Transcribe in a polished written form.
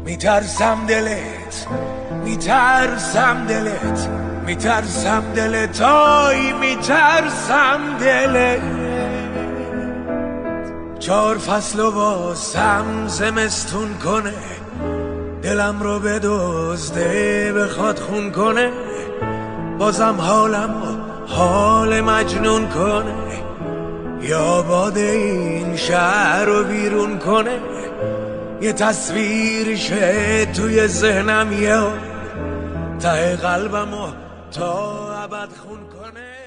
میترسم دلت، میترسم دلت، میترسم دلت، آی میترسم دلت. 4 فصل و واسم زمستون کنه، دلم رو بدزده بخواد خون کنه، بازم حالم حال مجنون کنه، یا باد این شهر رو بیرون کنه. یه تصویرشه توی ذهنم، یه ته قلبمو تا ابد خون کنه.